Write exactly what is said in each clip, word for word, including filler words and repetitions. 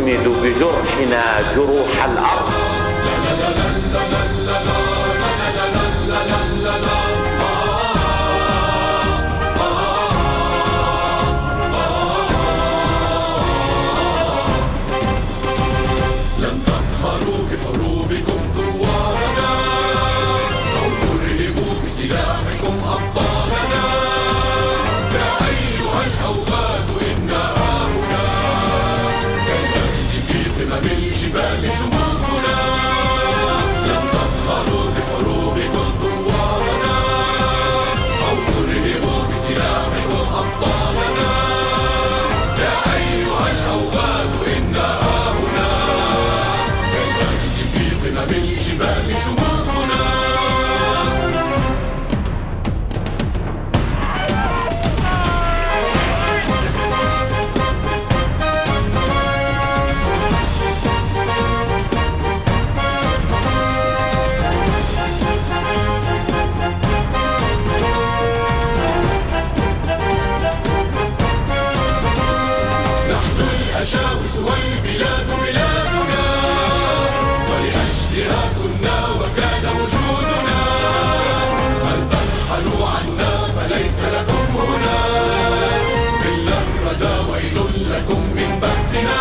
نجمد بجرحنا جروح الأرض. لن تقهروا بحروبكم ثوارنا أو ترهبوا بسلاحكم أبطالنا. يا أيها الأوغاد إنا هاهنا كالأرز في قمم الجبال شموخنا. لن تقهروا بحروبكم ثوارنا أو ترهبوا بسلاحكم أبطالنا. يا أيها الأوغاد إنا هاهنا كالأرز في قمم الجبال شموخنا. الأشاوس والبلاد بلادنا ولأجلها كنا وكان وجودنا. هل ترحلوا عنا فليس لكم هنا إلا الردى ويل لكم من بأسنا.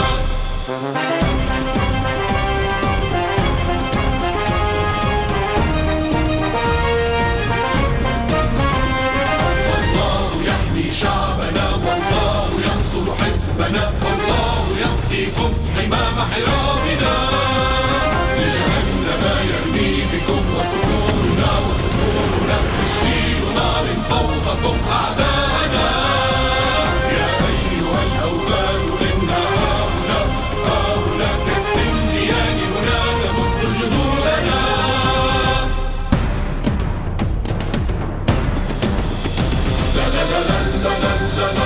فالله يحمي شعبنا والله ينصر حزبنا والله يسقيكم حمام حرامنا. لجهنم يرمي بكم وصدورنا وصدورنا سجيل نار فوقكم أعداءنا. يا أيها الأوغاد إنا هاهنا هاهنا كالسنديان هنا نمد جذورنا. لا لا لا لا لا لا لا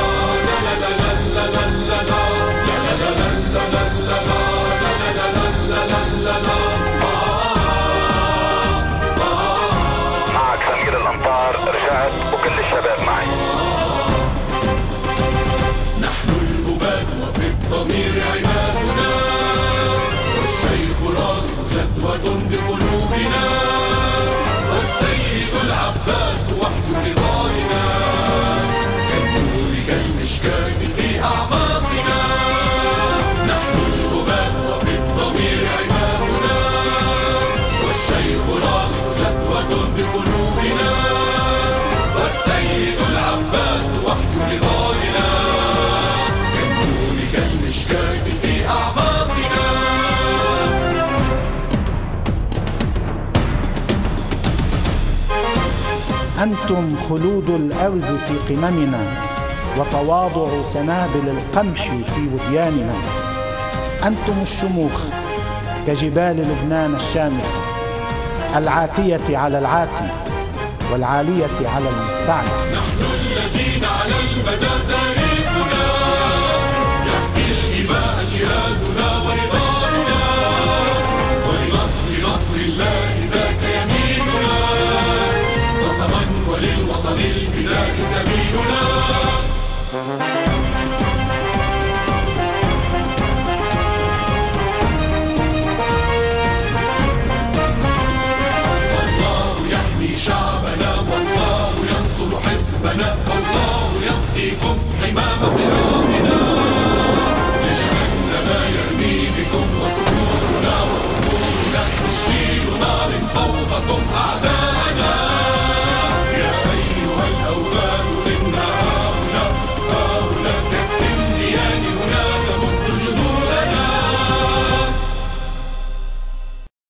معك سمير الأنطار، رجعت وكل الشباب معي. نحن الأباد وفي الضمير عمادنا والشيخ راغب جدوة بقلوبنا والسيد العباس وحي نضالنا كالنور كالمشكاة في أعماقنا. نحن الأباد وفي الضمير عمادنا والشيخ راغب جدوة بقلوبنا والسيد العباس وحي نضالنا كالنور كالمشكاة في أعماقنا. أنتم خلود الأرز في قممنا وتواضع سنابل القمح في ودياننا. أنتم الشموخ كجبال لبنان الشامخة العاتية على العاتي والعالية على المستعلى. نحن الذين على المدى تاريخنا يحكي الإماء جهادنا ونضالنا ولنصر نصر الله ذاك يميننا قسما وللوطن الفداء سبيلنا. فالله يحمي شعبنا والله ينصر حزبنا والله يسقيكم حمام حرامنا.